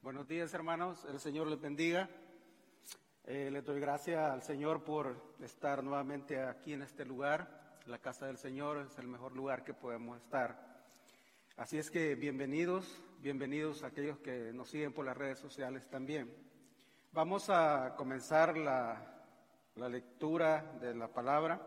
Buenos días, hermanos. El Señor les bendiga. Le doy gracias al Señor por estar nuevamente aquí en este lugar. La casa del Señor es el mejor lugar que podemos estar. Así es que bienvenidos a aquellos que nos siguen por las redes sociales también. Vamos a comenzar la lectura de la palabra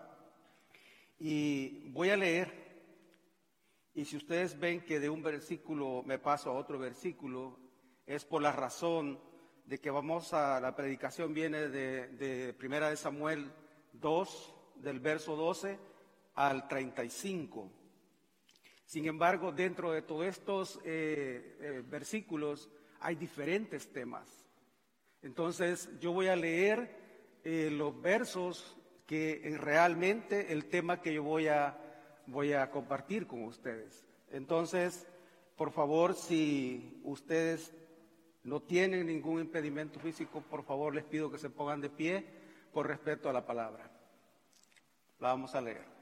y voy a leer. Y si ustedes ven que de un versículo me paso a otro versículo, es por la razón de que la predicación viene de Primera de Samuel 2, del verso 12 al 35. Sin embargo, dentro de todos estos versículos hay diferentes temas. Entonces, yo voy a leer los versos que realmente el tema que yo voy a compartir con ustedes. Entonces, por favor, si ustedes no tienen ningún impedimento físico, por favor les pido que se pongan de pie por respeto a la palabra. La vamos a leer.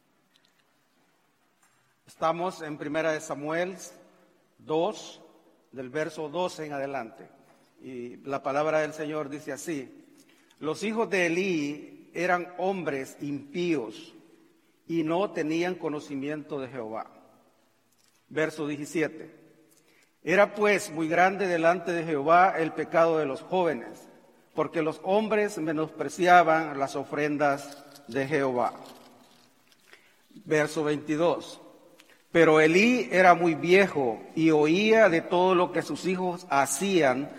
Estamos en Primera de Samuel 2, del verso 12 en adelante. Y la palabra del Señor dice así: los hijos de Elí eran hombres impíos y no tenían conocimiento de Jehová. Verso 17. Era pues muy grande delante de Jehová el pecado de los jóvenes, porque los hombres menospreciaban las ofrendas de Jehová. Verso 22. Pero Elí era muy viejo y oía de todo lo que sus hijos hacían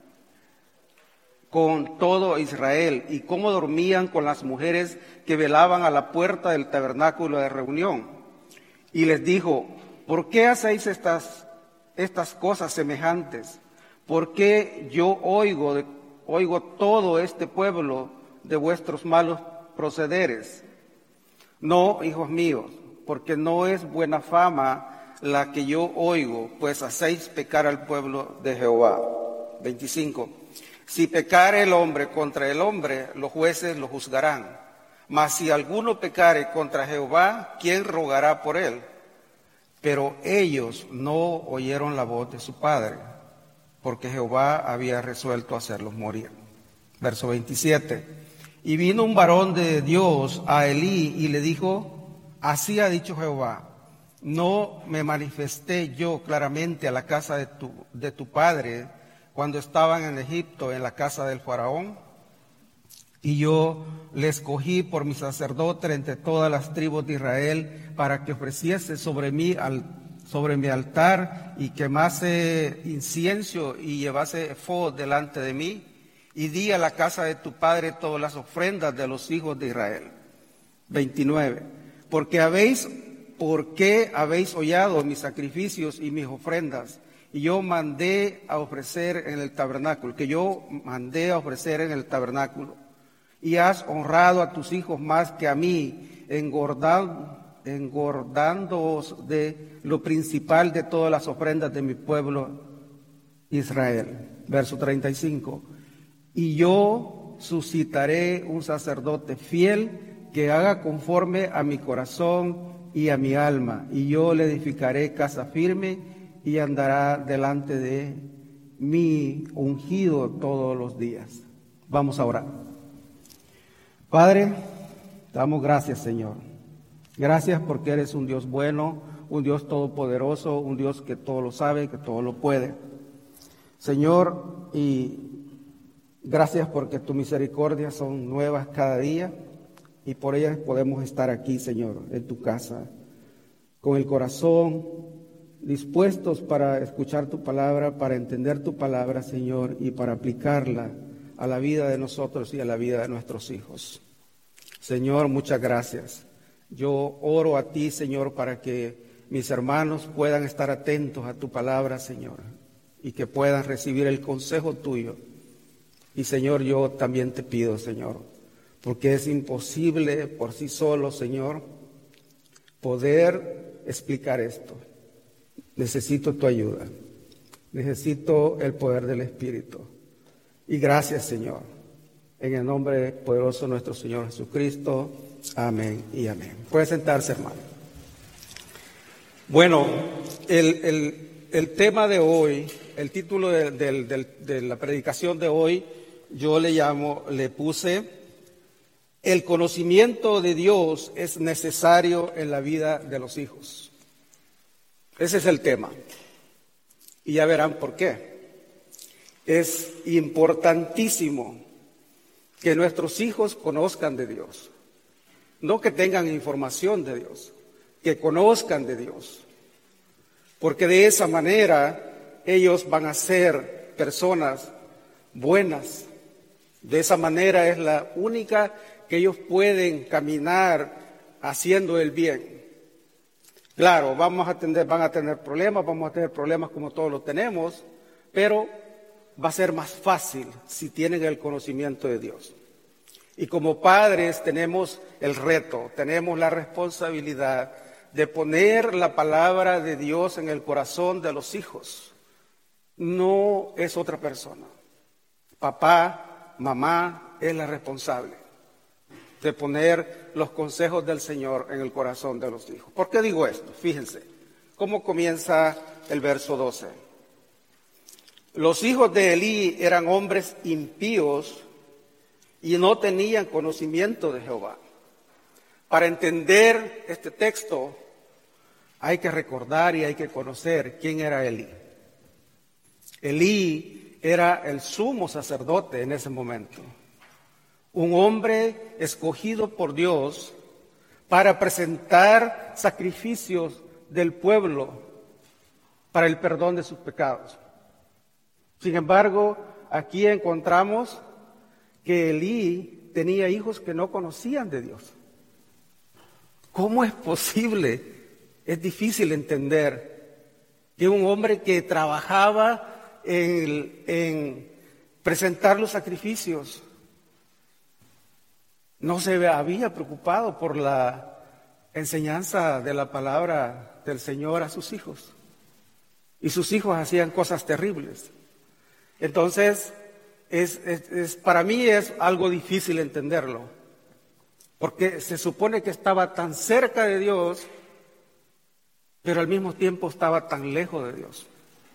con todo Israel, y cómo dormían con las mujeres que velaban a la puerta del tabernáculo de reunión. Y les dijo: ¿por qué hacéis estas cosas semejantes? ¿Por qué yo oigo todo este pueblo de vuestros malos procederes? No, hijos míos, porque no es buena fama la que yo oigo, pues hacéis pecar al pueblo de Jehová. 25. Si pecare el hombre contra el hombre, los jueces lo juzgarán. Mas si alguno pecare contra Jehová, ¿quién rogará por él? Pero ellos no oyeron la voz de su padre, porque Jehová había resuelto hacerlos morir. Verso 27. Y vino un varón de Dios a Elí y le dijo: así ha dicho Jehová, ¿no me manifesté yo claramente a la casa de tu padre cuando estaban en Egipto, en la casa del faraón? Y yo le escogí por mi sacerdote entre todas las tribus de Israel, para que ofreciese sobre mi altar y quemase incienso y llevase efod delante de mí. Y di a la casa de tu padre todas las ofrendas de los hijos de Israel. 29. ¿Por qué habéis hollado mis sacrificios y mis ofrendas? Y yo mandé a ofrecer en el tabernáculo, Y has honrado a tus hijos más que a mí, engordándoos de lo principal de todas las ofrendas de mi pueblo Israel. Verso 35. Y yo suscitaré un sacerdote fiel que haga conforme a mi corazón y a mi alma, y yo le edificaré casa firme y andará delante de mí ungido todos los días. Vamos a orar. Padre, damos gracias, Señor. Gracias porque eres un Dios bueno, un Dios todopoderoso, un Dios que todo lo sabe, que todo lo puede. Señor, y gracias porque tus misericordias son nuevas cada día y por ellas podemos estar aquí, Señor, en tu casa, con el corazón dispuestos para escuchar tu palabra, para entender tu palabra, Señor, y para aplicarla a la vida de nosotros y a la vida de nuestros hijos. Señor, muchas gracias. Yo oro a ti, Señor, para que mis hermanos puedan estar atentos a tu palabra, Señor, y que puedan recibir el consejo tuyo. Y, Señor, yo también te pido, Señor, porque es imposible por sí solo, Señor, poder explicar esto. Necesito tu ayuda, necesito el poder del Espíritu. Y gracias, Señor, en el nombre poderoso de nuestro Señor Jesucristo. Amén y amén. Puede sentarse, hermano. Bueno, el tema de hoy, el título de la predicación de hoy, yo le puse, el conocimiento de Dios es necesario en la vida de los hijos. Ese es el tema. Y ya verán por qué. Es importantísimo que nuestros hijos conozcan de Dios. No que tengan información de Dios, que conozcan de Dios. Porque de esa manera ellos van a ser personas buenas. De esa manera es la única que ellos pueden caminar haciendo el bien. Claro, van a tener problemas como todos los tenemos, pero va a ser más fácil si tienen el conocimiento de Dios. Y como padres tenemos el reto, tenemos la responsabilidad de poner la palabra de Dios en el corazón de los hijos. No es otra persona. Papá, mamá es la responsable de poner los consejos del Señor en el corazón de los hijos. ¿Por qué digo esto? Fíjense cómo comienza el verso 12. Los hijos de Elí eran hombres impíos y no tenían conocimiento de Jehová. Para entender este texto hay que recordar y hay que conocer quién era Elí. Elí era el sumo sacerdote en ese momento, un hombre escogido por Dios para presentar sacrificios del pueblo para el perdón de sus pecados. Sin embargo, aquí encontramos que Elí tenía hijos que no conocían de Dios. ¿Cómo es posible? Es difícil entender que un hombre que trabajaba en presentar los sacrificios no se había preocupado por la enseñanza de la palabra del Señor a sus hijos. Y sus hijos hacían cosas terribles. Entonces, para mí es algo difícil entenderlo, porque se supone que estaba tan cerca de Dios, pero al mismo tiempo estaba tan lejos de Dios.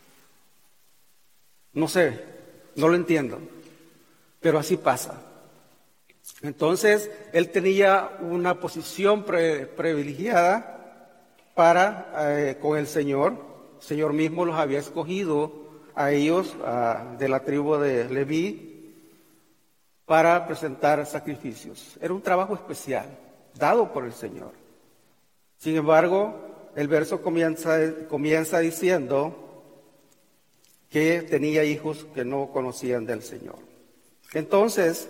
No sé, no lo entiendo, pero así pasa. Entonces, él tenía una posición privilegiada con el Señor. El Señor mismo los había escogido a ellos, de la tribu de Leví, para presentar sacrificios. Era un trabajo especial, dado por el Señor. Sin embargo, el verso comienza diciendo que tenía hijos que no conocían del Señor. Entonces,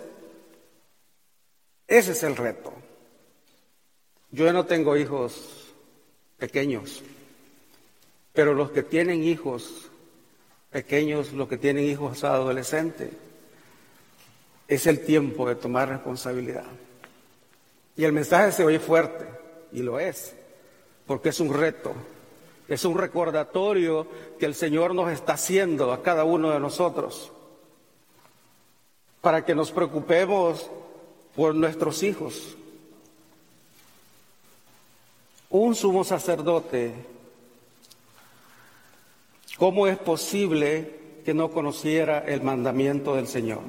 ese es el reto. Yo no tengo hijos pequeños, pero los que tienen hijos pequeños, los que tienen hijos adolescentes, es el tiempo de tomar responsabilidad. Y el mensaje se oye fuerte, y lo es, porque es un reto, es un recordatorio que el Señor nos está haciendo a cada uno de nosotros, para que nos preocupemos por nuestros hijos. Un sumo sacerdote, ¿cómo es posible que no conociera el mandamiento del Señor?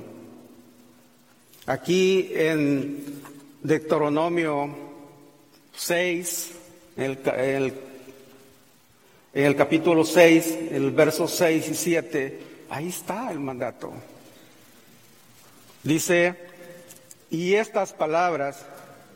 Aquí en Deuteronomio 6, en el capítulo 6, el verso 6 y 7, ahí está el mandato. Dice, y estas palabras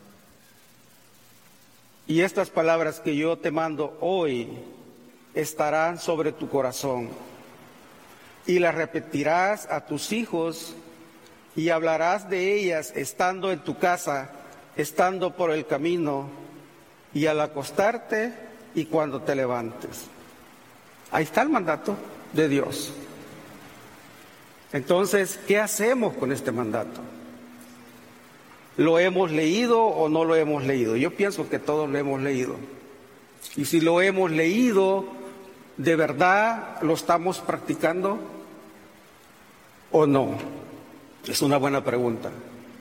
que yo te mando hoy estarán sobre tu corazón, y las repetirás a tus hijos, y hablarás de ellas estando en tu casa, estando por el camino, y al acostarte y cuando te levantes. Ahí está el mandato de Dios. Entonces, ¿qué hacemos con este mandato? ¿Lo hemos leído o no lo hemos leído? Yo pienso que todos lo hemos leído. Y si lo hemos leído, ¿de verdad lo estamos practicando o no? Es una buena pregunta.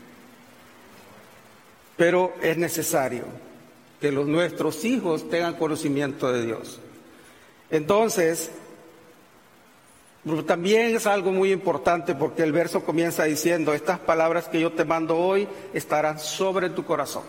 Pero es necesario que nuestros hijos tengan conocimiento de Dios. Entonces, Pero también es algo muy importante porque el verso comienza diciendo, estas palabras que yo te mando hoy estarán sobre tu corazón.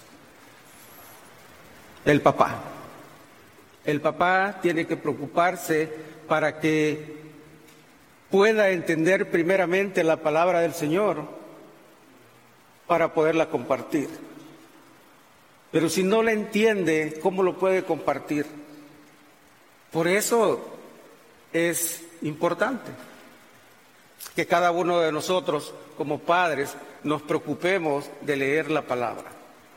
El papá. El papá tiene que preocuparse para que pueda entender primeramente la palabra del Señor para poderla compartir. Pero si no la entiende, ¿cómo lo puede compartir? Por eso es importante que cada uno de nosotros, como padres, nos preocupemos de leer la palabra.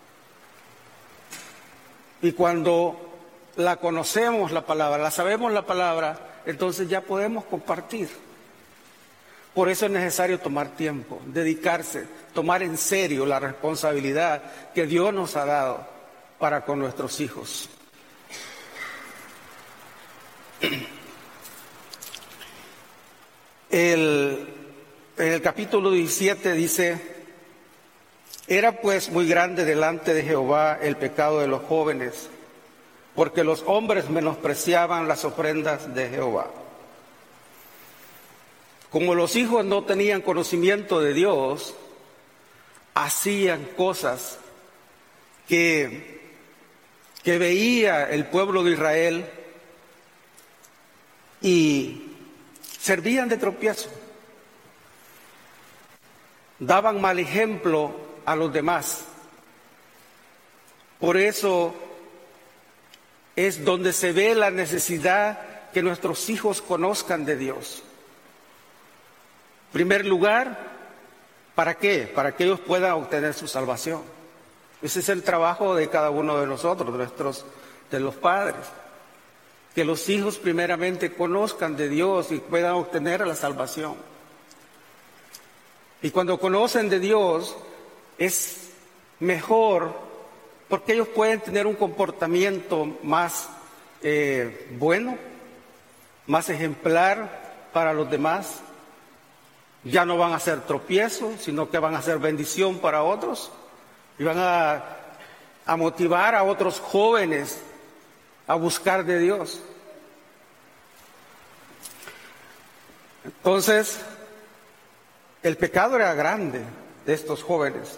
Y cuando la conocemos la palabra, la sabemos la palabra, entonces ya podemos compartir. Por eso es necesario tomar tiempo, dedicarse, tomar en serio la responsabilidad que Dios nos ha dado para con nuestros hijos. En el capítulo 17 dice, era pues muy grande delante de Jehová el pecado de los jóvenes, porque los hombres menospreciaban las ofrendas de Jehová. Como los hijos no tenían conocimiento de Dios, hacían cosas que veía el pueblo de Israel y servían de tropiezo. Daban mal ejemplo a los demás. Por eso es donde se ve la necesidad que nuestros hijos conozcan de Dios. En primer lugar, ¿para qué? Para que ellos puedan obtener su salvación. Ese es el trabajo de cada uno de nosotros, de los padres. Que los hijos primeramente conozcan de Dios y puedan obtener la salvación. Y cuando conocen de Dios es mejor porque ellos pueden tener un comportamiento más bueno, más ejemplar para los demás. Ya no van a ser tropiezos, sino que van a ser bendición para otros y van a motivar a otros jóvenes a buscar de Dios. Entonces, el pecado era grande de estos jóvenes.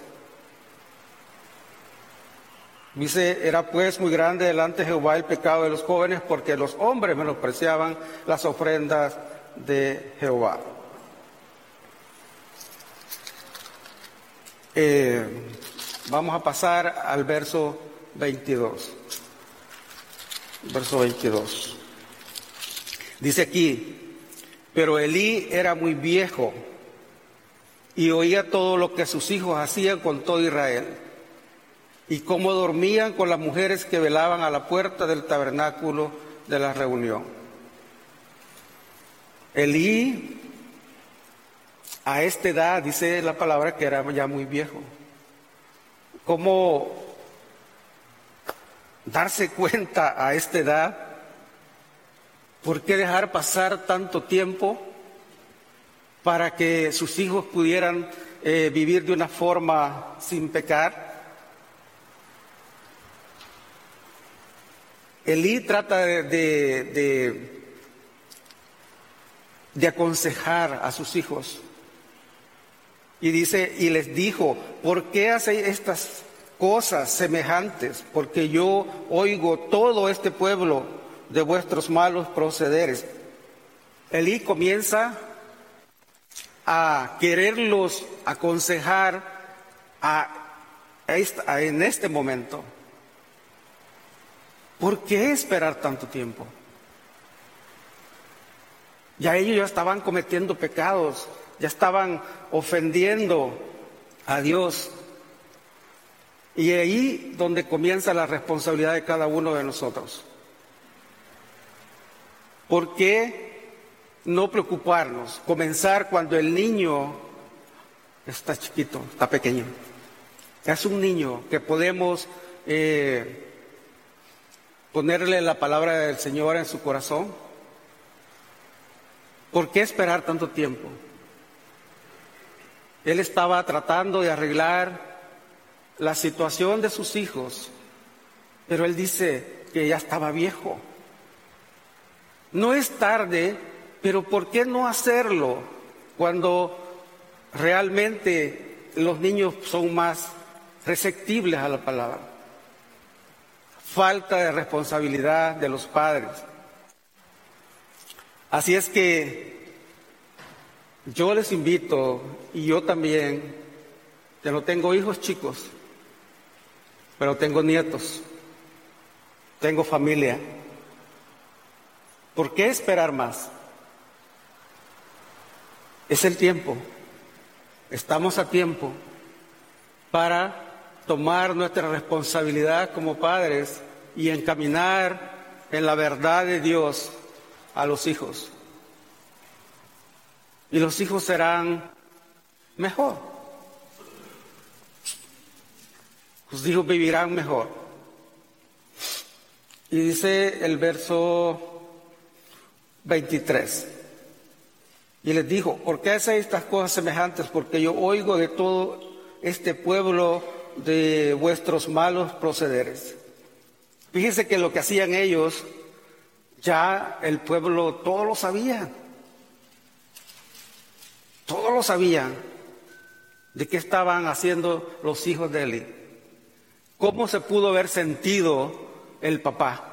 Dice, era pues muy grande delante de Jehová el pecado de los jóvenes, porque los hombres menospreciaban las ofrendas de Jehová. Vamos a pasar al verso 22. Verso 22. Dice aquí, pero Elí era muy viejo y oía todo lo que sus hijos hacían con todo Israel, y cómo dormían con las mujeres que velaban a la puerta del tabernáculo de la reunión. Elí, a esta edad, dice la palabra que era ya muy viejo. ¿Cómo darse cuenta a esta edad? ¿Por qué dejar pasar tanto tiempo para que sus hijos pudieran vivir de una forma sin pecar? Elí trata de aconsejar a sus hijos y dice, y les dijo, ¿por qué hacéis estas cosas semejantes? Porque yo oigo todo este pueblo de vuestros malos procederes. Elí comienza a quererlos aconsejar en este momento. ¿Por qué esperar tanto tiempo? Ya ellos ya estaban cometiendo pecados, ya estaban ofendiendo a Dios. Y ahí donde comienza la responsabilidad de cada uno de nosotros. ¿Por qué no preocuparnos? Comenzar cuando el niño está chiquito, está pequeño. Es un niño que podemos ponerle la palabra del Señor en su corazón. ¿Por qué esperar tanto tiempo? Él estaba tratando de arreglar la situación de sus hijos, pero él dice que ya estaba viejo. No es tarde Pero ¿por qué no hacerlo cuando realmente los niños son más receptibles a la palabra? Falta de responsabilidad de los padres. Así es que yo les invito, y yo también, que no tengo hijos chicos, pero tengo nietos, tengo familia. ¿Por qué esperar más? Es el tiempo. Estamos a tiempo para tomar nuestra responsabilidad como padres y encaminar en la verdad de Dios a los hijos. Y los hijos serán mejor. Los hijos vivirán mejor. Y dice el verso 23. Y les dijo: ¿por qué hacéis estas cosas semejantes? Porque yo oigo de todo este pueblo de vuestros malos procederes. Fíjense que lo que hacían ellos, ya el pueblo todo lo sabía. Todos lo sabían de qué estaban haciendo los hijos de Eli. ¿Cómo se pudo haber sentido el papá?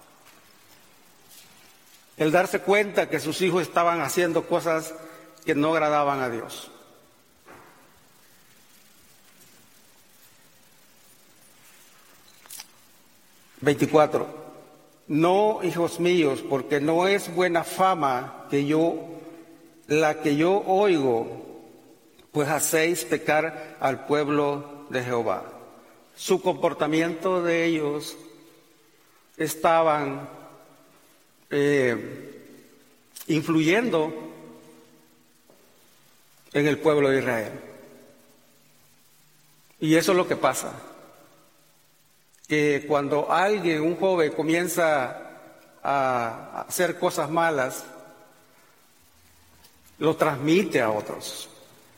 El darse cuenta que sus hijos estaban haciendo cosas que no agradaban a Dios. (24) No, hijos míos, porque no es buena fama la que yo oigo, pues hacéis pecar al pueblo de Jehová. Su comportamiento de ellos estaban influyendo en el pueblo de Israel. Y eso es lo que pasa, que cuando alguien, un joven, comienza a hacer cosas malas, lo transmite a otros.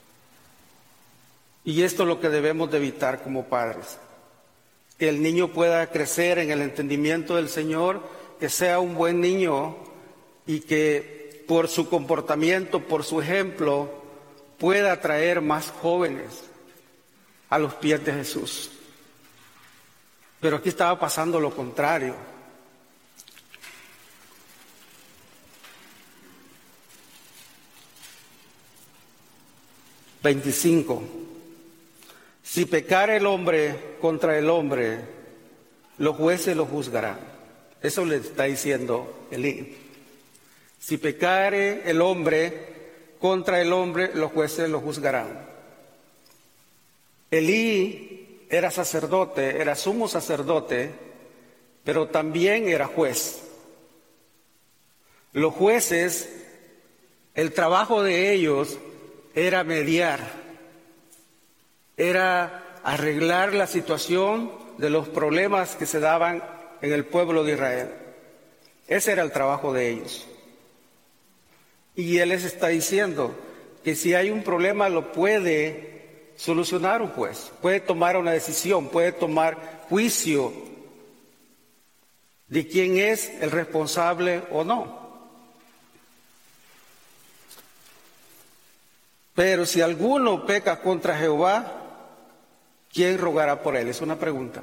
Y esto es lo que debemos de evitar como padres, que el niño pueda crecer en el entendimiento del Señor, que sea un buen niño y que por su comportamiento, por su ejemplo, pueda atraer más jóvenes a los pies de Jesús. Pero aquí estaba pasando lo contrario. (25) Si pecare el hombre contra el hombre, los jueces lo juzgarán. Eso le está diciendo Elí. Si pecare el hombre contra el hombre, los jueces lo juzgarán. Elí era sacerdote, era sumo sacerdote, pero también era juez. Los jueces, el trabajo de ellos era mediar, era arreglar la situación de los problemas que se daban en el pueblo de Israel. Ese era el trabajo de ellos. Y Él les está diciendo que si hay un problema lo puede solucionar un juez, puede tomar una decisión, puede tomar juicio de quién es el responsable o no. Pero si alguno peca contra Jehová, ¿quién rogará por él? Es una pregunta.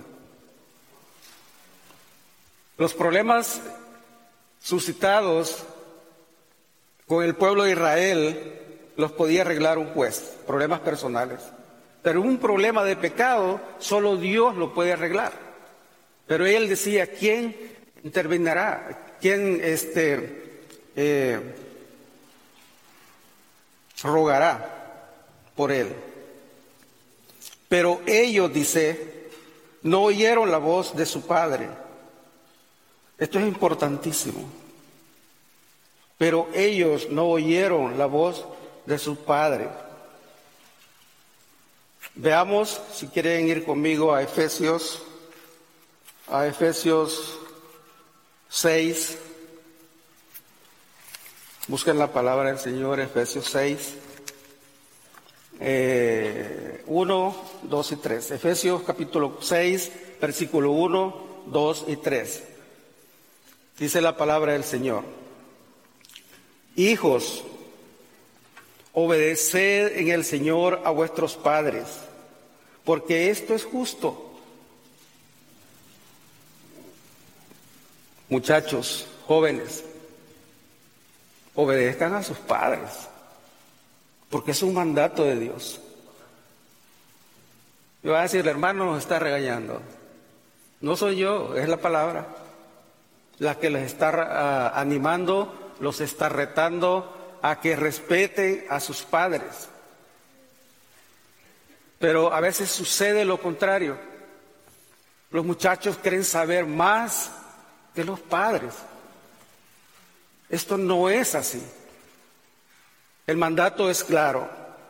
Los problemas suscitados con el pueblo de Israel los podía arreglar un juez, problemas personales. Pero un problema de pecado, solo Dios lo puede arreglar. Pero él decía, ¿quién intervendrá? ¿Quién rogará por él? Pero ellos, dice, no oyeron la voz de su padre. Esto es importantísimo. Pero ellos no oyeron la voz de su padre. Veamos, si quieren ir conmigo a Efesios 6. Busquen la palabra del Señor, Efesios 6. 1, 2 y 3. Efesios capítulo 6, versículo 1, 2 y 3. Dice la palabra del Señor. Hijos, obedeced en el Señor a vuestros padres, porque esto es justo. Muchachos, jóvenes, obedezcan a sus padres, porque es un mandato de Dios. Y va a decir, el hermano nos está regañando. No soy yo, es la palabra la que les está animando, los está retando a que respeten a sus padres. Pero a veces sucede lo contrario. Los muchachos quieren saber más que los padres. Esto no es así. El mandato es claro.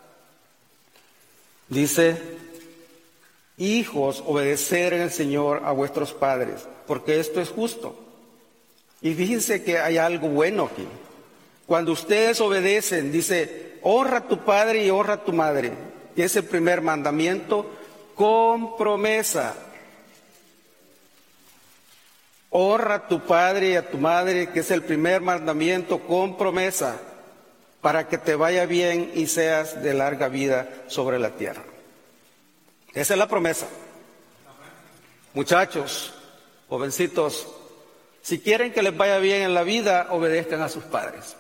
Dice, hijos, obedecer en el Señor a vuestros padres, porque esto es justo. Y fíjense que hay algo bueno aquí. Cuando ustedes obedecen, dice, honra a tu padre y honra a tu madre, que es el primer mandamiento, con promesa. Honra a tu padre y a tu madre, que es el primer mandamiento, con promesa, para que te vaya bien y seas de larga vida sobre la tierra. Esa es la promesa. Muchachos, jovencitos, si quieren que les vaya bien en la vida, obedezcan a sus padres.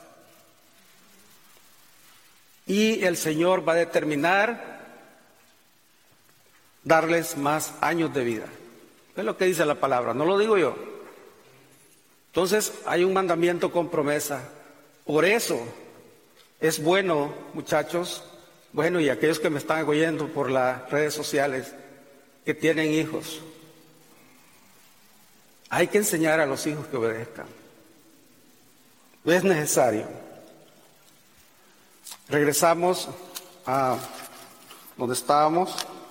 Y el Señor va a determinar darles más años de vida. Es lo que dice la palabra, no lo digo yo. Entonces hay un mandamiento con promesa. Por eso es bueno, muchachos, bueno, y aquellos que me están oyendo por las redes sociales, que tienen hijos, hay que enseñar a los hijos que obedezcan. Es necesario. Regresamos a donde estábamos.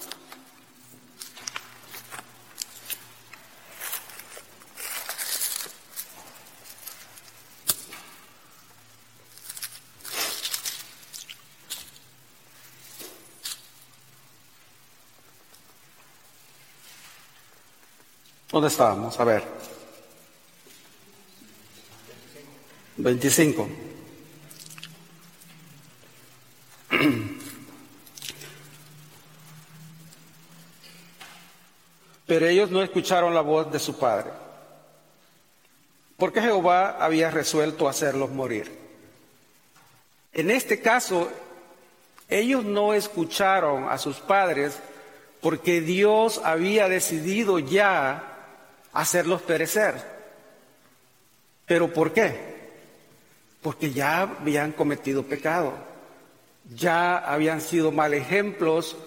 ¿Dónde estábamos? A ver. 25. Pero ellos no escucharon la voz de su padre, porque Jehová había resuelto hacerlos morir. En este caso, ellos no escucharon a sus padres porque Dios había decidido ya hacerlos perecer. ¿Pero por qué? Porque ya habían cometido pecado, ya habían sido mal ejemplos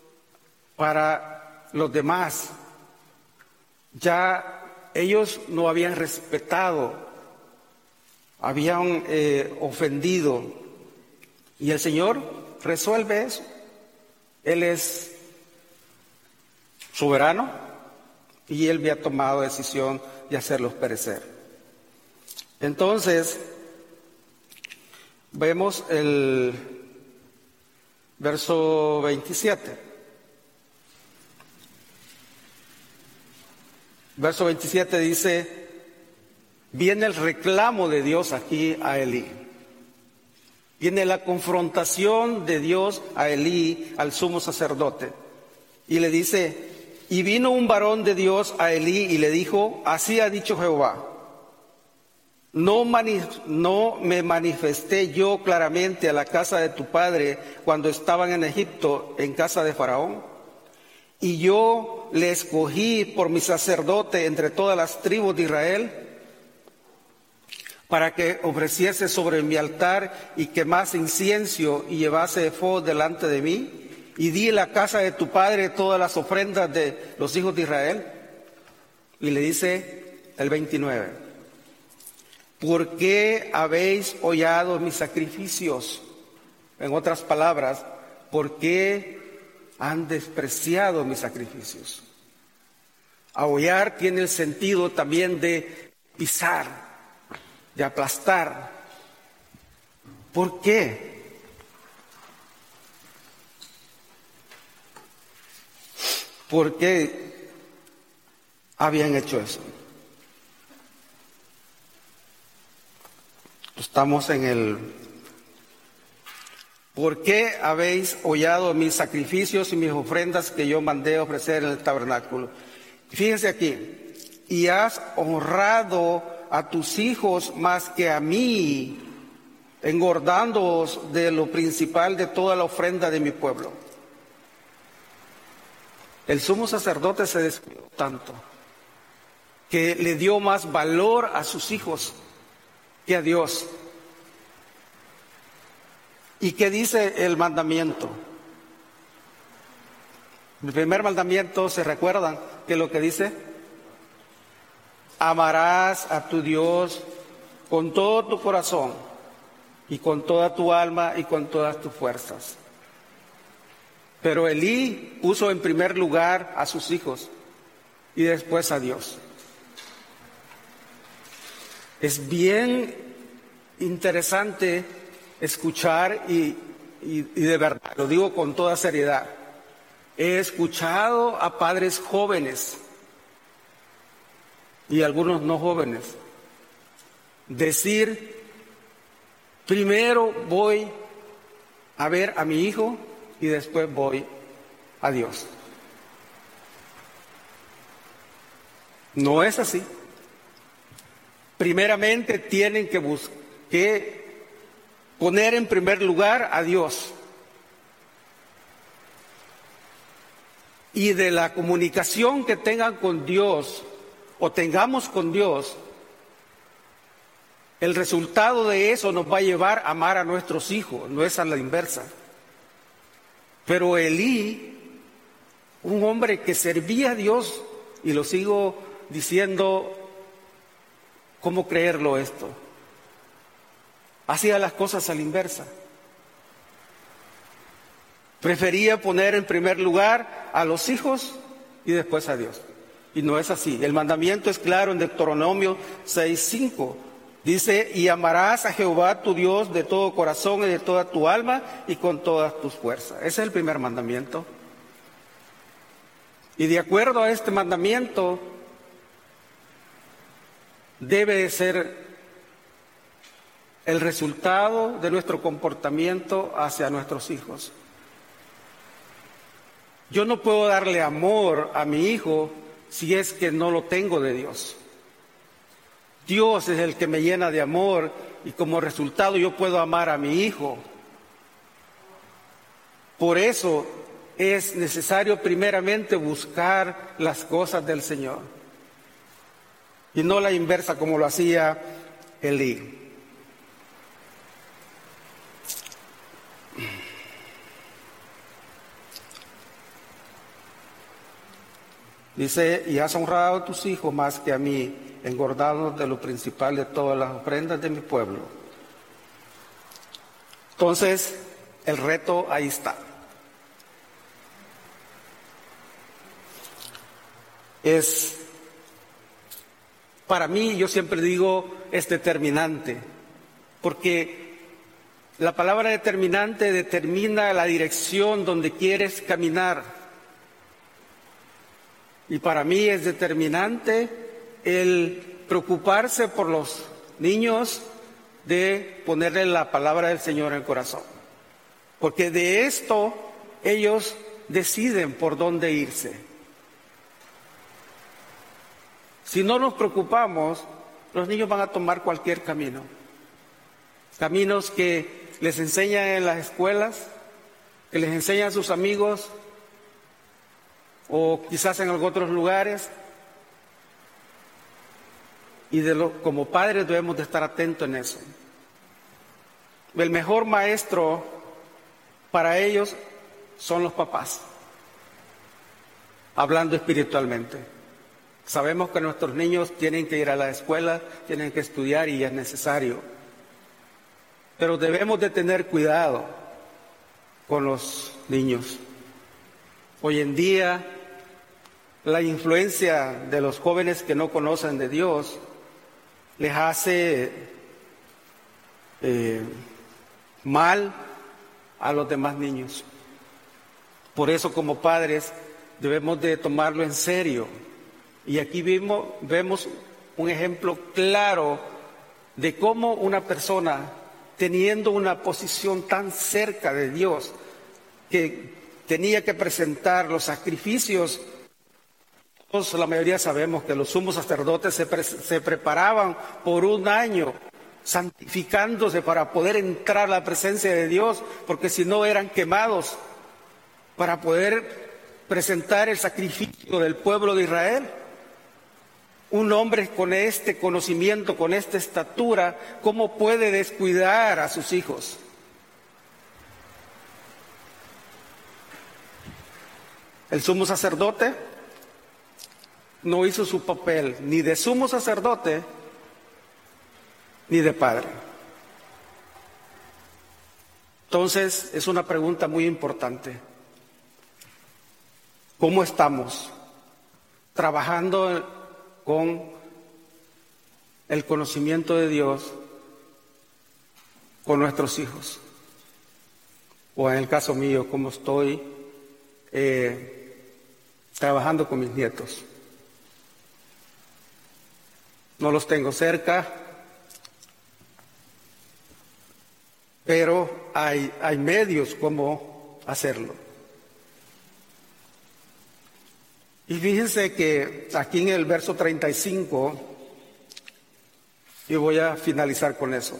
para los demás, ya ellos no habían respetado, habían ofendido, y el Señor resuelve eso. Él es soberano y Él había tomado decisión de hacerlos perecer. Entonces, vemos el verso 27. Verso 27 dice, viene el reclamo de Dios aquí a Elí. Viene la confrontación de Dios a Elí, al sumo sacerdote. Y le dice, y vino un varón de Dios a Elí y le dijo, así ha dicho Jehová, no me manifesté yo claramente a la casa de tu padre cuando estaban en Egipto, en casa de Faraón. Y yo le escogí por mi sacerdote entre todas las tribus de Israel, para que ofreciese sobre mi altar y quemase incienso y llevase ephod delante de mí. Y di en la casa de tu padre todas las ofrendas de los hijos de Israel. Y le dice el 29, ¿por qué habéis hollado mis sacrificios? En otras palabras, ¿por qué han despreciado mis sacrificios? Ahollar tiene el sentido también de pisar, de aplastar. ¿Por qué? ¿Por qué habían hecho eso? Estamos en el ¿por qué habéis hollado mis sacrificios y mis ofrendas que yo mandé ofrecer en el tabernáculo? Fíjense aquí, y has honrado a tus hijos más que a mí, engordándoos de lo principal de toda la ofrenda de mi pueblo. El sumo sacerdote se descuidó tanto que le dio más valor a sus hijos que a Dios. ¿Y qué dice el mandamiento? El primer mandamiento, ¿se recuerdan que lo que dice? Amarás a tu Dios con todo tu corazón y con toda tu alma y con todas tus fuerzas. Pero Elí puso en primer lugar a sus hijos y después a Dios. Es bien interesante escuchar y de verdad, lo digo con toda seriedad, he escuchado a padres jóvenes y algunos no jóvenes decir, primero voy a ver a mi hijo y después voy a Dios. No es así. Primeramente tienen que poner en primer lugar a Dios. Y de la comunicación que tengan con Dios o tengamos con Dios, el resultado de eso nos va a llevar a amar a nuestros hijos, no es a la inversa. Pero Elí, un hombre que servía a Dios, y lo sigo diciendo, ¿cómo creerlo esto? Hacía las cosas a la inversa. Prefería poner en primer lugar a los hijos y después a Dios. Y no es así. El mandamiento es claro en Deuteronomio 6:5. Dice, y amarás a Jehová tu Dios de todo corazón y de toda tu alma y con todas tus fuerzas. Ese es el primer mandamiento. Y de acuerdo a este mandamiento, debe ser el resultado de nuestro comportamiento hacia nuestros hijos. Yo no puedo darle amor a mi hijo si es que no lo tengo de Dios. Dios es el que me llena de amor y como resultado yo puedo amar a mi hijo. Por eso es necesario primeramente buscar las cosas del Señor y no la inversa como lo hacía Elí. Dice, y has honrado a tus hijos más que a mí, engordados de lo principal de todas las ofrendas de mi pueblo. Entonces, el reto ahí está. Para mí, yo siempre digo, es determinante, porque la palabra determinante determina la dirección donde quieres caminar. Y para mí es determinante el preocuparse por los niños, de ponerle la palabra del Señor en el corazón. Porque de esto ellos deciden por dónde irse. Si no nos preocupamos, los niños van a tomar cualquier camino. Caminos que les enseñan en las escuelas, que les enseñan a sus amigos, o quizás en otros lugares. Y como padres debemos de estar atentos en eso. El mejor maestro para ellos son los papás, hablando espiritualmente. Sabemos que nuestros niños tienen que ir a la escuela, tienen que estudiar y es necesario. Pero debemos de tener cuidado con los niños. Hoy en día, la influencia de los jóvenes que no conocen de Dios les hace mal a los demás niños. Por eso, como padres, debemos de tomarlo en serio. Y aquí vemos un ejemplo claro de cómo una persona, teniendo una posición tan cerca de Dios, que tenía que presentar los sacrificios. Todos, la mayoría sabemos que los sumos sacerdotes se preparaban por un año santificándose para poder entrar a la presencia de Dios, porque si no eran quemados, para poder presentar el sacrificio del pueblo de Israel. Un hombre con este conocimiento, con esta estatura, ¿cómo puede descuidar a sus hijos? El sumo sacerdote no hizo su papel ni de sumo sacerdote ni de padre. Entonces, es una pregunta muy importante. ¿Cómo estamos trabajando con el conocimiento de Dios con nuestros hijos? O en el caso mío, ¿cómo estoy trabajando con mis nietos? No los tengo cerca, pero hay medios cómo hacerlo. Y fíjense que aquí en el verso 35, yo voy a finalizar con eso.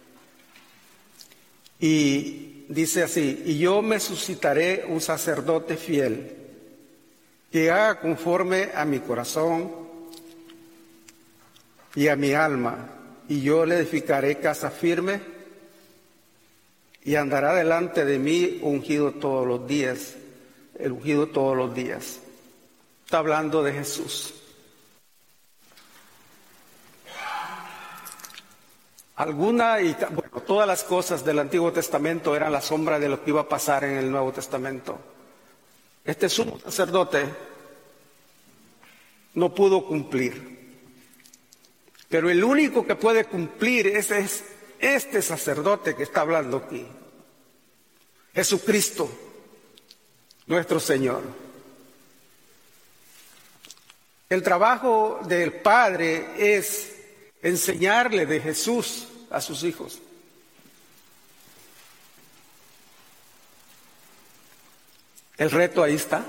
Y dice así: y yo me suscitaré un sacerdote fiel, que haga conforme a mi corazón y a mi alma, y yo le edificaré casa firme, y andará delante de mí ungido todos los días, el ungido todos los días. Está hablando de Jesús. Todas las cosas del Antiguo Testamento eran la sombra de lo que iba a pasar en el Nuevo Testamento. Este sumo sacerdote no pudo cumplir, pero el único que puede cumplir es este sacerdote que está hablando aquí, Jesucristo, nuestro Señor. El trabajo del Padre es enseñarle de Jesús a sus hijos. El reto ahí está.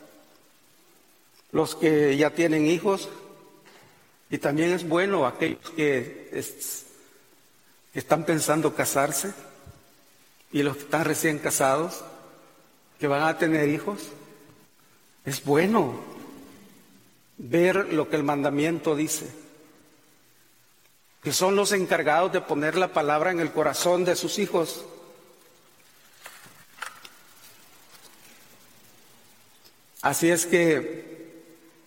Los que ya tienen hijos, y también es bueno aquellos que están pensando casarse, y los que están recién casados, que van a tener hijos. Es bueno ver lo que el mandamiento dice, que son los encargados de poner la palabra en el corazón de sus hijos. Así es que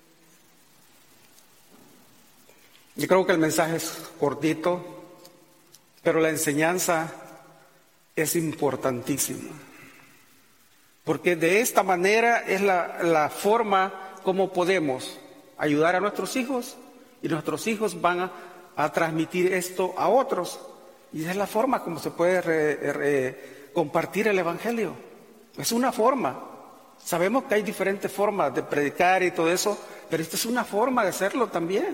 yo creo que el mensaje es cortito, pero la enseñanza es importantísima, porque de esta manera es la forma como podemos ayudar a nuestros hijos, y nuestros hijos van a transmitir esto a otros, y esa es la forma como se puede compartir el Evangelio. Es una forma. Sabemos que hay diferentes formas de predicar y todo eso, pero esta es una forma de hacerlo también,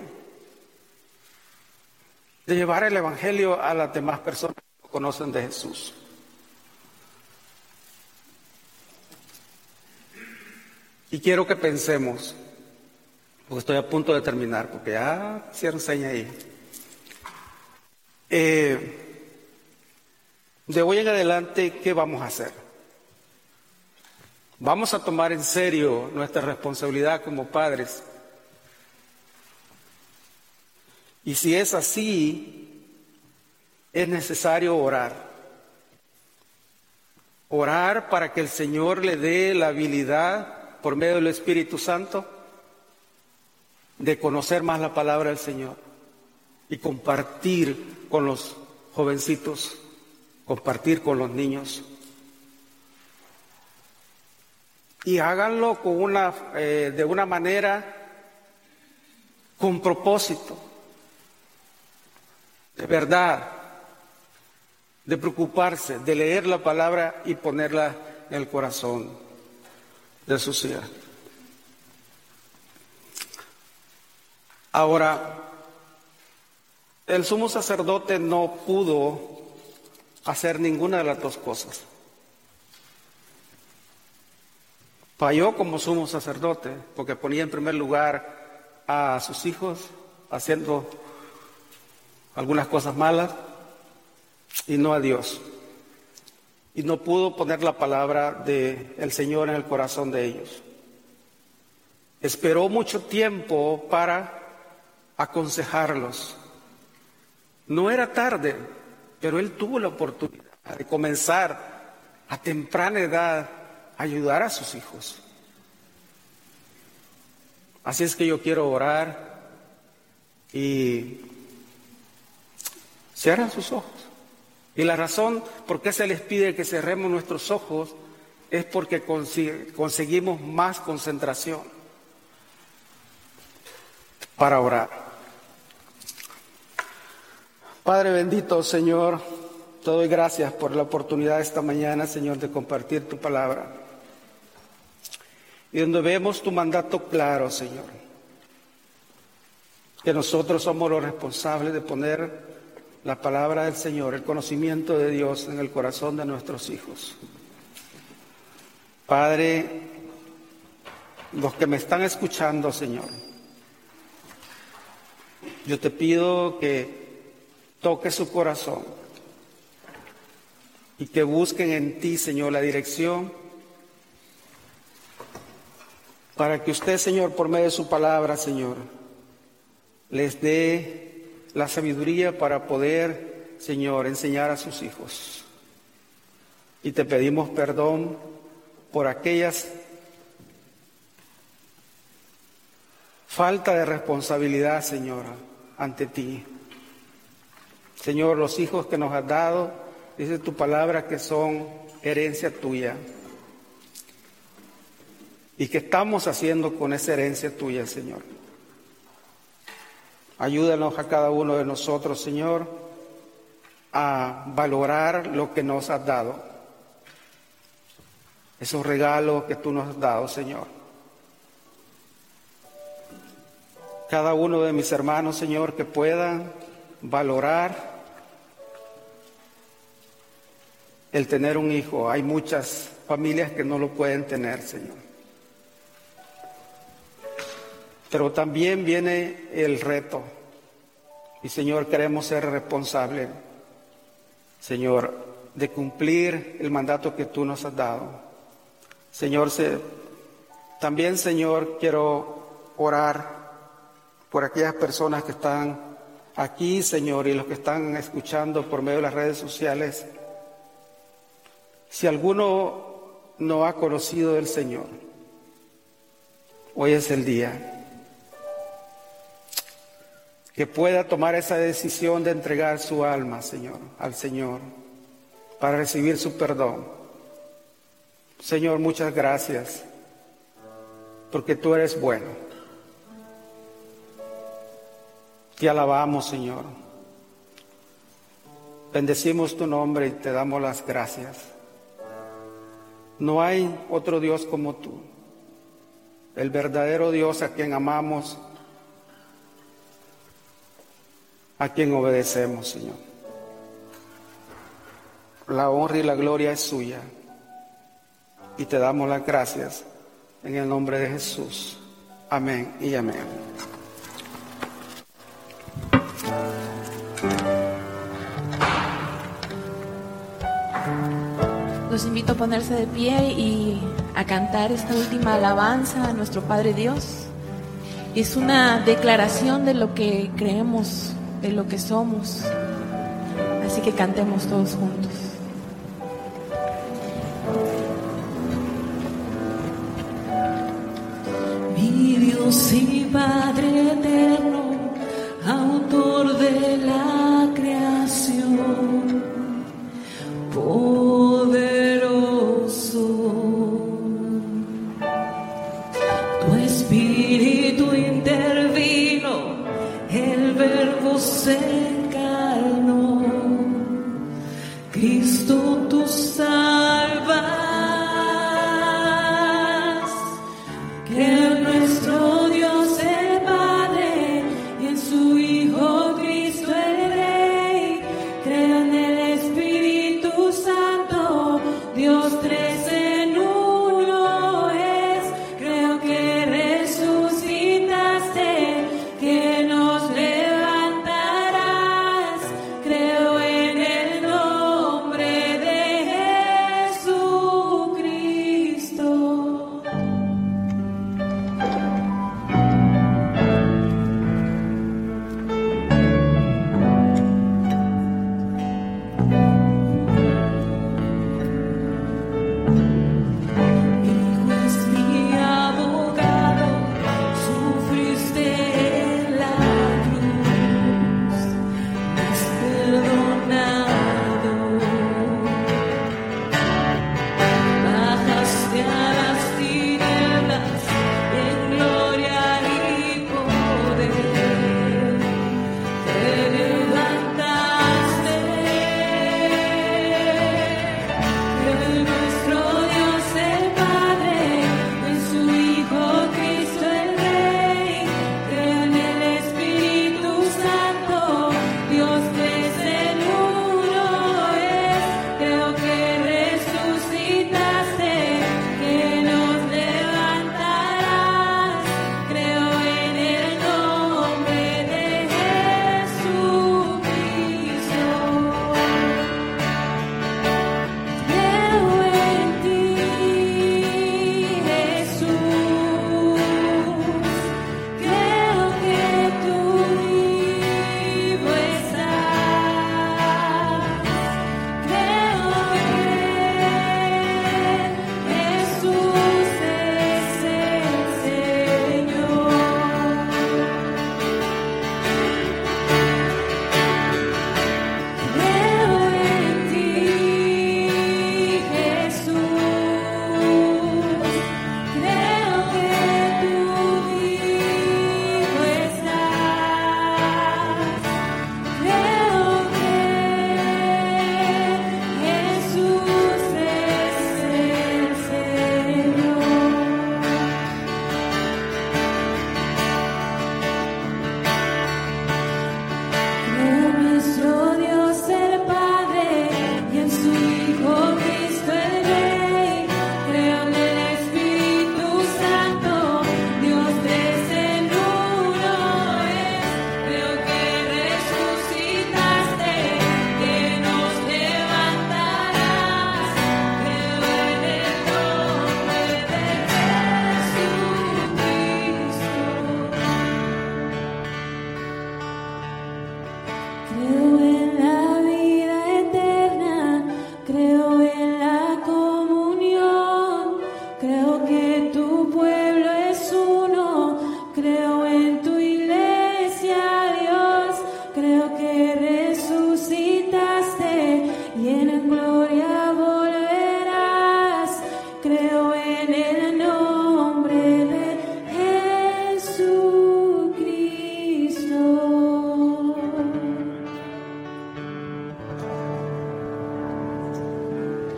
de llevar el Evangelio a las demás personas que conocen de Jesús. Y quiero que pensemos, porque estoy a punto de terminar, porque ya hicieron seña ahí. De hoy en adelante, ¿qué vamos a hacer? ¿Vamos a tomar en serio nuestra responsabilidad como padres? Y si es así, es necesario orar. Orar para que el Señor le dé la habilidad, por medio del Espíritu Santo, de conocer más la palabra del Señor y compartir con los jovencitos, compartir con los niños. Y háganlo de una manera con propósito, de verdad, de preocuparse, de leer la palabra y ponerla en el corazón de sus hijos. Ahora, El sumo sacerdote no pudo hacer ninguna de las dos cosas. Falló como sumo sacerdote porque ponía en primer lugar a sus hijos haciendo algunas cosas malas y no a Dios. Y no pudo poner la palabra del Señor en el corazón de ellos. Esperó mucho tiempo para aconsejarlos. No era tarde, pero él tuvo la oportunidad de comenzar a temprana edad a ayudar a sus hijos. Así es que yo quiero orar y cierran sus ojos. Y la razón por qué se les pide que cerremos nuestros ojos es porque conseguimos más concentración para orar. Padre bendito, Señor, te doy gracias por la oportunidad esta mañana, Señor, de compartir tu palabra. Y donde vemos tu mandato claro, Señor, que nosotros somos los responsables de poner la palabra del Señor, el conocimiento de Dios en el corazón de nuestros hijos. Padre, los que me están escuchando, Señor, yo te pido que toque su corazón y que busquen en ti, Señor, la dirección para que usted, Señor, por medio de su palabra, Señor, les dé la sabiduría para poder, Señor, enseñar a sus hijos. Y te pedimos perdón por aquellas falta de responsabilidad, Señor, ante ti. Señor, los hijos que nos has dado, dice tu palabra que son herencia tuya. ¿Y qué estamos haciendo con esa herencia tuya, Señor? Ayúdanos a cada uno de nosotros, Señor, a valorar lo que nos has dado. Esos regalos que tú nos has dado, Señor. Cada uno de mis hermanos, Señor, que puedan valorar el tener un hijo. Hay muchas familias que no lo pueden tener, Señor. Pero también viene el reto. Y, Señor, queremos ser responsables, Señor, de cumplir el mandato que tú nos has dado. Señor, también, Señor, quiero orar por aquellas personas que están aquí, Señor, y los que están escuchando por medio de las redes sociales. Si alguno no ha conocido del Señor, hoy es el día que pueda tomar esa decisión de entregar su alma, Señor, al Señor, para recibir su perdón. Señor, muchas gracias, porque tú eres bueno. Te alabamos, Señor. Bendecimos tu nombre y te damos las gracias. No hay otro Dios como tú, el verdadero Dios a quien amamos, a quien obedecemos, Señor. La honra y la gloria es suya y te damos las gracias en el nombre de Jesús. Amén y amén. Los invito a ponerse de pie y a cantar esta última alabanza a nuestro Padre Dios. Es una declaración de lo que creemos, de lo que somos. Así que cantemos todos juntos. Mi Dios y Padre eterno, autor de la creación, poderoso, tu espíritu intervino, el verbo se encarnó, Cristo tú salvas, que nuestro Dios el Padre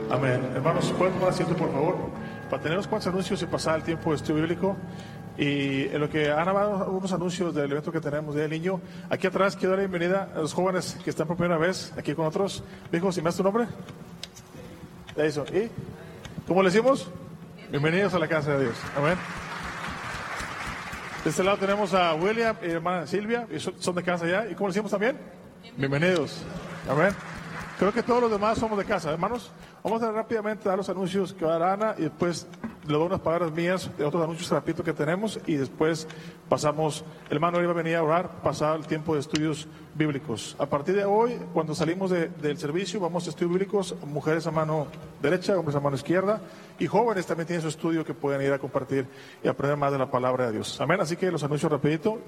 Amén. Hermanos, ¿pueden tomar asiento, por favor? Para tener unos cuantos anuncios y pasar el tiempo de estudio bíblico. Y en lo que han hablado unos anuncios del evento que tenemos de niño, aquí atrás quiero dar la bienvenida a los jóvenes que están por primera vez aquí con nosotros. Hijo, ¿si me das tu nombre? Eso. ¿Y cómo le decimos? Bienvenidos a la casa de Dios. Amén. De este lado tenemos a William y hermana Silvia, y son de casa ya. ¿Y cómo le decimos también? Bienvenidos. Amén. Creo que todos los demás somos de casa, hermanos. Vamos a rápidamente dar los anuncios que va a dar Ana y después le doy unas palabras mías de otros anuncios rápidos que tenemos y después pasamos, el hermano iba a venir a orar, pasar el tiempo de estudios bíblicos. A partir de hoy, cuando salimos del servicio, vamos a estudios bíblicos, mujeres a mano derecha, hombres a mano izquierda, y jóvenes también tienen su estudio que pueden ir a compartir y aprender más de la palabra de Dios. Amén, así que los anuncios rapidito.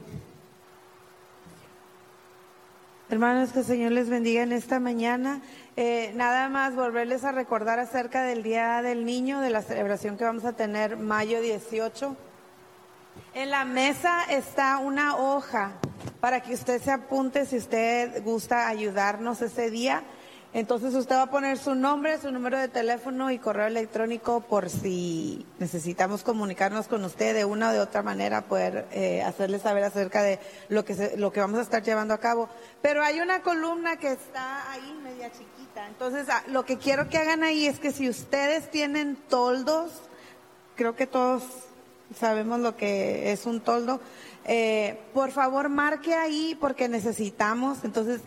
Hermanos, que el Señor les bendiga en esta mañana. Nada más volverles a recordar acerca del Día del Niño, de la celebración que vamos a tener mayo 18. En la mesa está una hoja para que usted se apunte si usted gusta ayudarnos ese día. Entonces usted va a poner su nombre, su número de teléfono y correo electrónico por si necesitamos comunicarnos con usted de una o de otra manera, poder hacerle saber acerca de lo que vamos a estar llevando a cabo. Pero hay una columna que está ahí media chiquita. Entonces lo que quiero que hagan ahí es que si ustedes tienen toldos, creo que todos sabemos lo que es un toldo, por favor marque ahí porque necesitamos, entonces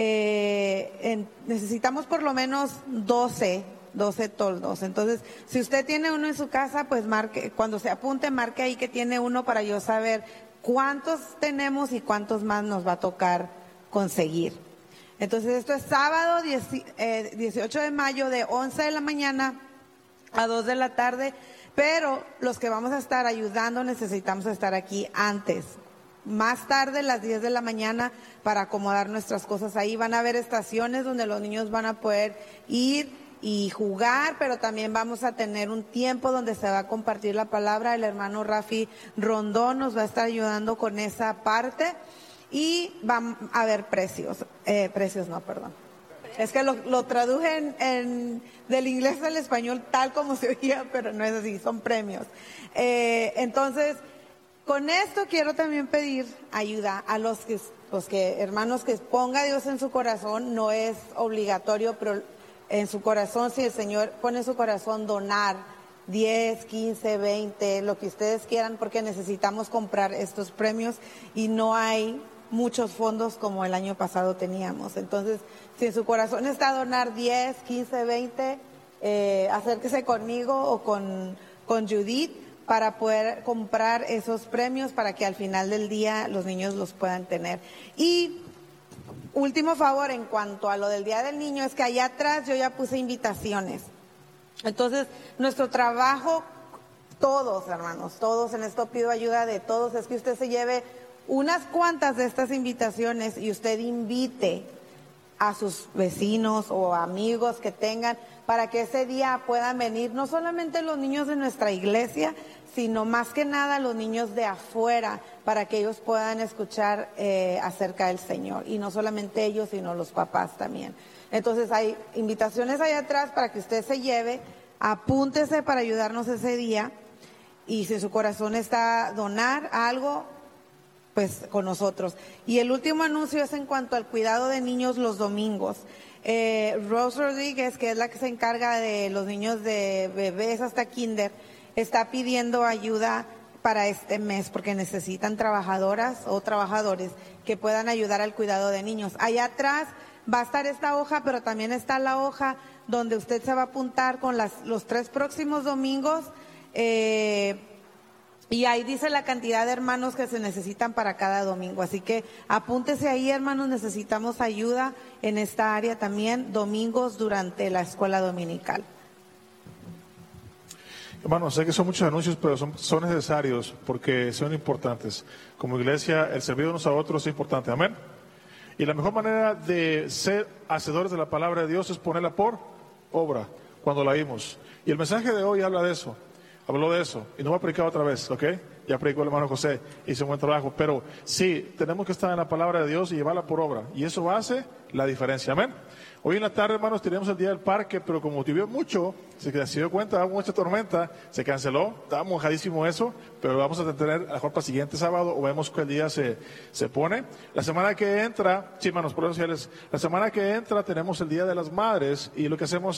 necesitamos por lo menos 12 toldos. Entonces, si usted tiene uno en su casa, pues marque, cuando se apunte, marque ahí que tiene uno para yo saber cuántos tenemos y cuántos más nos va a tocar conseguir. Entonces, esto es sábado 18 de mayo de 11 de la mañana a 2 de la tarde, pero los que vamos a estar ayudando necesitamos estar aquí antes. Más tarde, las 10 de la mañana, para acomodar nuestras cosas ahí. Van a haber estaciones donde los niños van a poder ir y jugar, pero también vamos a tener un tiempo donde se va a compartir la palabra. El hermano Rafi Rondón nos va a estar ayudando con esa parte. Y van a haber precios. Es que lo traduje del inglés al español tal como se oía, pero no es así, son premios. Entonces, con esto quiero también pedir ayuda a los que hermanos, que ponga a Dios en su corazón. No es obligatorio, pero en su corazón, si el Señor pone en su corazón donar 10, 15, 20, lo que ustedes quieran, porque necesitamos comprar estos premios y no hay muchos fondos como el año pasado teníamos. Entonces, si en su corazón está donar 10, 15, 20, acérquese conmigo o con Judith para poder comprar esos premios para que al final del día los niños los puedan tener. Y último favor en cuanto a lo del Día del Niño, es que allá atrás yo ya puse invitaciones. Entonces, nuestro trabajo, todos hermanos, todos en esto pido ayuda de todos, es que usted se lleve unas cuantas de estas invitaciones y usted invite a sus vecinos o amigos que tengan para que ese día puedan venir no solamente los niños de nuestra iglesia, sino más que nada los niños de afuera, para que ellos puedan escuchar acerca del Señor. Y no solamente ellos, sino los papás también. Entonces hay invitaciones allá atrás para que usted se lleve, apúntese para ayudarnos ese día. Y si su corazón está donar algo, pues con nosotros. Y el último anuncio es en cuanto al cuidado de niños los domingos. Rose Rodríguez, que es la que se encarga de los niños de bebés hasta kinder, está pidiendo ayuda para este mes porque necesitan trabajadoras o trabajadores que puedan ayudar al cuidado de niños. Allá atrás va a estar esta hoja, pero también está la hoja donde usted se va a apuntar con los 3 próximos domingos, y ahí dice la cantidad de hermanos que se necesitan para cada domingo. Así que apúntese ahí, hermanos, necesitamos ayuda en esta área también, domingos durante la escuela dominical. Hermanos, sé que son muchos anuncios, pero son necesarios porque son importantes. Como iglesia, el servir unos a otros es importante. Amén. Y la mejor manera de ser hacedores de la palabra de Dios es ponerla por obra cuando la oímos. Y el mensaje de hoy habla de eso. Habló de eso y no va a predicar otra vez, ¿ok? Ya predicó el hermano José, hizo un buen trabajo, pero sí, tenemos que estar en la palabra de Dios y llevarla por obra, y eso hace la diferencia, amén. Hoy en la tarde, hermanos, tenemos el día del parque, pero como llovió mucho, se dio cuenta, hubo mucha tormenta, se canceló, estaba mojadísimo eso, pero lo vamos a tener a lo mejor para el siguiente sábado, o vemos que el día se pone. La semana que entra, sí, hermanos, por eso la semana que entra tenemos el Día de las Madres, y lo que hacemos